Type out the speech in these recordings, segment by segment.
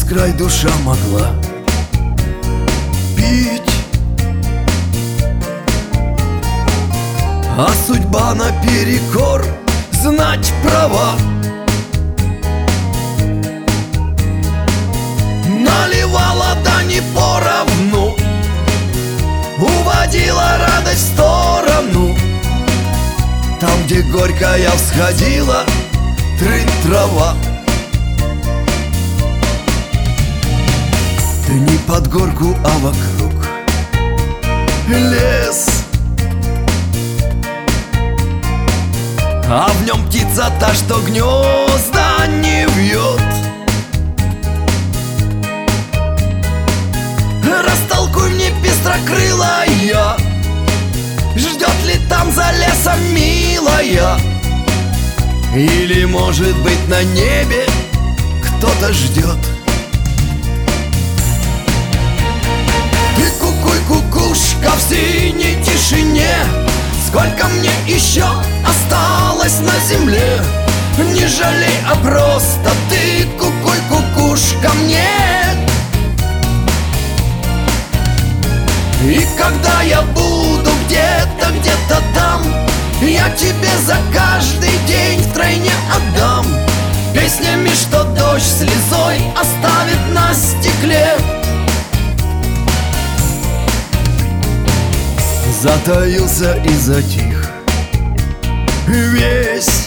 край душа могла пить, а судьба наперекор знать права. Наливала, да не поровну, уводила радость в сторону. Там, где горькая всходила трава. Ты не под горку, а вокруг лес, а в нем птица та, что гнезда не вьет. Растолкуй мне, пестрокрылая, ждет ли там за лесом милая? Или, может быть, на небе кто-то ждет? Ты кукуй, кукушка в синей тишине, сколько мне еще осталось на земле? Не жалей, а просто ты кукуй, кукушка мне. И когда я буду где-то там, я тебе за каждый день втройне отдам песнями, что дождь слезой оставит на стекле. Затаился и затих весь,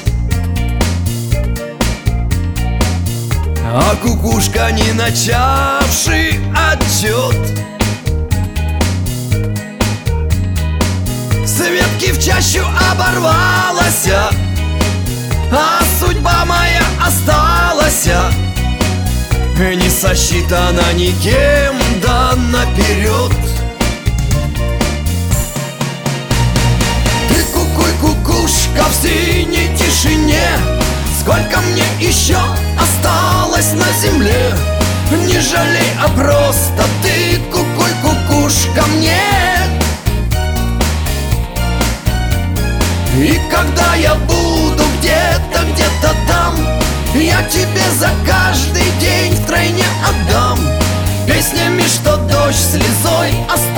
а кукушка, не начавший отчет, с ветки в чащу оборвалась, а судьба моя осталась не сосчитана никем, да наперед. Ты кукуй, кукушка в синей тишине, сколько мне еще осталось на земле? Не жалей, а просто ты кукуй, кукушка мне. И когда я буду где-то там, я тебе за каждый день втройне отдам песнями, что дождь слезой оставит